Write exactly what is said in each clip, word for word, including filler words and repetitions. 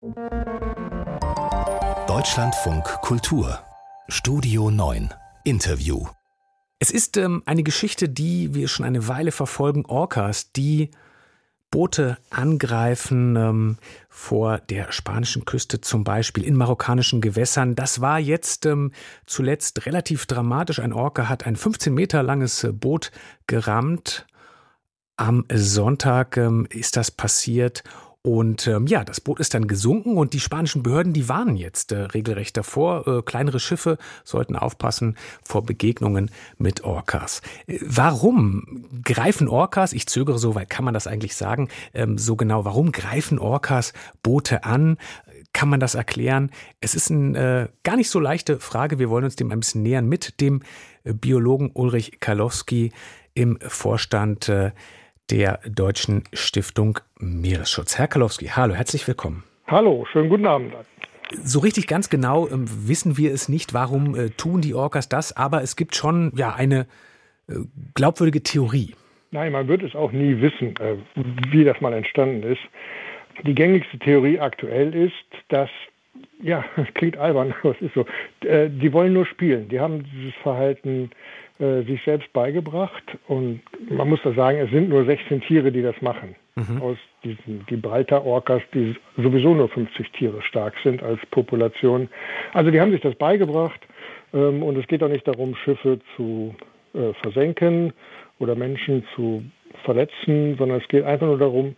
Deutschlandfunk Kultur Studio neun Interview. Es ist ähm, eine Geschichte, die wir schon eine Weile verfolgen. Orcas, die Boote angreifen ähm, vor der spanischen Küste, zum Beispiel in marokkanischen Gewässern. Das war jetzt ähm, zuletzt relativ dramatisch. Ein Orca hat ein fünfzehn Meter langes Boot gerammt. Am Sonntag ähm, ist das passiert. Und ähm, ja, das Boot ist dann gesunken und die spanischen Behörden, die warnen jetzt äh, regelrecht davor. Äh, kleinere Schiffe sollten aufpassen vor Begegnungen mit Orcas. Äh, warum greifen Orcas, ich zögere so, weil kann man das eigentlich sagen, ähm, so genau, warum greifen Orcas Boote an? Kann man das erklären? Es ist eine äh, gar nicht so leichte Frage. Wir wollen uns dem ein bisschen nähern mit dem äh, Biologen Ulrich Karlowski im Vorstand äh, der Deutschen Stiftung Meeresschutz. Herr Karlowski, hallo, herzlich willkommen. Hallo, schönen guten Abend. So richtig ganz genau ähm, wissen wir es nicht, warum äh, tun die Orcas das, aber es gibt schon ja eine äh, glaubwürdige Theorie. Nein, man wird es auch nie wissen, äh, wie das mal entstanden ist. Die gängigste Theorie aktuell ist, dass, ja, es klingt albern, aber es ist so, äh, die wollen nur spielen. Die haben dieses Verhalten äh, sich selbst beigebracht und man muss da sagen, es sind nur sechzehn Tiere, die das machen. Mhm. Aus diesen Gibraltar-Orcas, die sowieso nur fünfzig Tiere stark sind als Population. Also die haben sich das beigebracht ähm, und es geht auch nicht darum, Schiffe zu äh, versenken oder Menschen zu verletzen, sondern es geht einfach nur darum,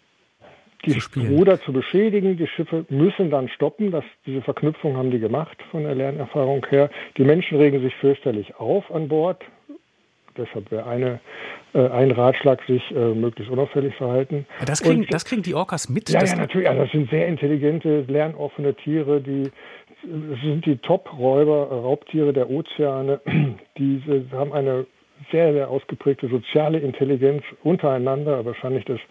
die Ruder zu beschädigen. Die Schiffe müssen dann stoppen. Das, diese Verknüpfung haben die gemacht von der Lernerfahrung her. Die Menschen regen sich fürchterlich auf an Bord. Deshalb wäre eine, äh, ein Ratschlag, sich äh, möglichst unauffällig verhalten. Das kriegen, Und, das kriegen die Orcas mit? Ja, ja, natürlich. Also das sind sehr intelligente, lernoffene Tiere. Die, das sind die Top-Räuber, Raubtiere der Ozeane. Die haben eine sehr, sehr ausgeprägte soziale Intelligenz untereinander, wahrscheinlich das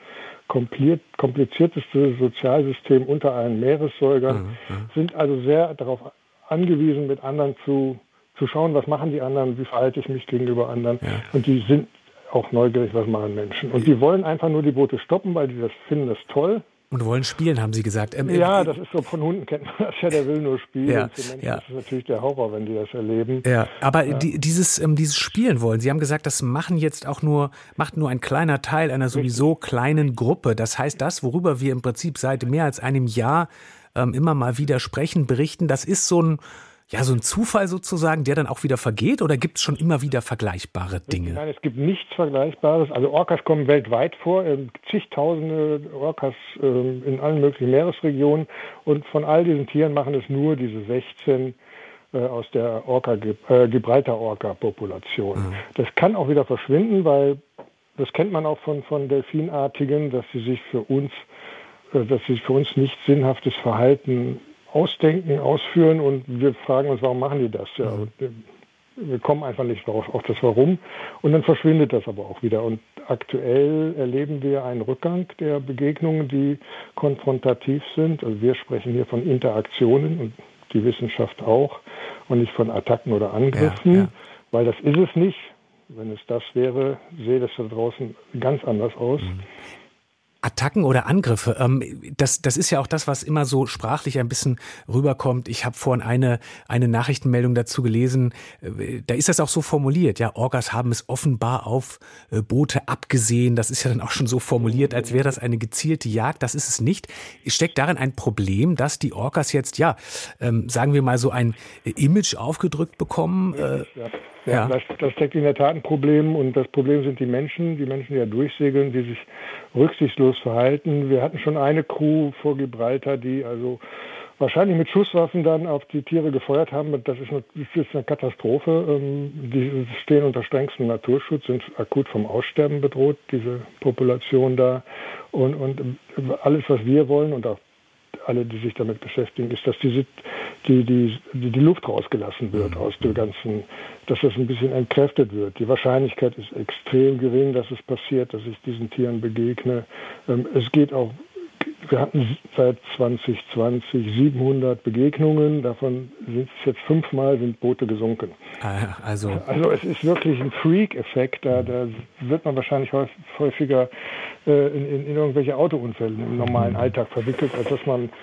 komplizierteste Sozialsystem unter allen Meeressäugern, mhm, sind also sehr darauf angewiesen, mit anderen zu, zu schauen, was machen die anderen, wie verhalte ich mich gegenüber anderen. Ja. Und die sind auch neugierig, was machen Menschen. Und die wollen einfach nur die Boote stoppen, weil die das finden das toll. Und wollen spielen, haben Sie gesagt. Ähm, ja, das ist so, von Hunden kennt man das ja, der will nur spielen. Ja, und für Menschen ja. ist es natürlich der Horror, wenn die das erleben. Ja, aber ja. Die, dieses, ähm, dieses Spielen wollen, Sie haben gesagt, das machen jetzt auch nur, macht nur ein kleiner Teil einer sowieso kleinen Gruppe. Das heißt, das, worüber wir im Prinzip seit mehr als einem Jahr ähm, immer mal wieder sprechen, berichten, das ist so ein Ja, so ein Zufall sozusagen, der dann auch wieder vergeht, oder gibt es schon immer wieder vergleichbare Dinge? Nein, es gibt nichts Vergleichbares. Also Orcas kommen weltweit vor, äh, zigtausende Orcas äh, in allen möglichen Meeresregionen. Und von all diesen Tieren machen es nur diese sechzehn äh, aus der Orca, äh, Gibraltar-Orca-Population. Mhm. Das kann auch wieder verschwinden, weil das kennt man auch von, von Delfinartigen, dass sie sich für uns, äh, dass sie für uns nicht sinnhaftes Verhalten ausdenken, ausführen, und wir fragen uns, warum machen die das? Ja, und wir kommen einfach nicht drauf, auf das Warum, und dann verschwindet das aber auch wieder. Und aktuell erleben wir einen Rückgang der Begegnungen, die konfrontativ sind. Also wir sprechen hier von Interaktionen und die Wissenschaft auch und nicht von Attacken oder Angriffen, ja, ja. Weil das ist es nicht. Wenn es das wäre, sähe das da draußen ganz anders aus. Mhm. Attacken oder Angriffe, ähm, das, das ist ja auch das, was immer so sprachlich ein bisschen rüberkommt. Ich habe vorhin eine, eine Nachrichtenmeldung dazu gelesen, äh, da ist das auch so formuliert. Ja, Orcas haben es offenbar auf äh, Boote abgesehen. Das ist ja dann auch schon so formuliert, als wäre das eine gezielte Jagd. Das ist es nicht. Steckt darin ein Problem, dass die Orcas jetzt, ja, ähm, sagen wir mal, so ein Image aufgedrückt bekommen? Äh, ja. Ja, ja. Das, das steckt in der Tat ein Problem, und das Problem sind die Menschen, die Menschen, die ja durchsegeln, die sich rücksichtslos verhalten. Wir hatten schon eine Crew vor Gibraltar, die also wahrscheinlich mit Schusswaffen dann auf die Tiere gefeuert haben. Das ist eine, das ist eine Katastrophe. Die stehen unter strengstem Naturschutz, sind akut vom Aussterben bedroht, diese Population da. Und, und alles, was wir wollen, und auch alle, die sich damit beschäftigen, ist, dass die, die, die, die Luft rausgelassen wird aus dem Ganzen, dass das ein bisschen entkräftet wird. Die Wahrscheinlichkeit ist extrem gering, dass es passiert, dass ich diesen Tieren begegne. Es geht auch, wir hatten seit zwanzig zwanzig siebenhundert Begegnungen, davon sind es jetzt fünfmal sind Boote gesunken. Also, also es ist wirklich ein Freak-Effekt, da, da wird man wahrscheinlich häufiger äh, in, in, in irgendwelche Autounfälle im normalen Alltag verwickelt, als dass man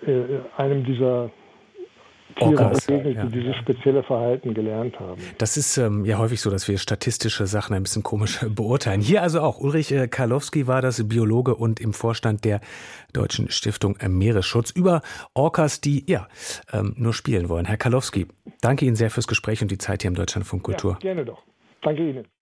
äh, einem dieser Tiere Orcas, begegnet, ja. die dieses spezielle Verhalten gelernt haben. Das ist ähm, ja häufig so, dass wir statistische Sachen ein bisschen komisch beurteilen. Hier also auch. Ulrich äh, Karlowski war das, Biologe und im Vorstand der Deutschen Stiftung Meeresschutz, über Orcas, die ja ähm, nur spielen wollen. Herr Karlowski, danke Ihnen sehr fürs Gespräch und die Zeit hier im Deutschlandfunk Kultur. Ja, gerne doch. Danke Ihnen.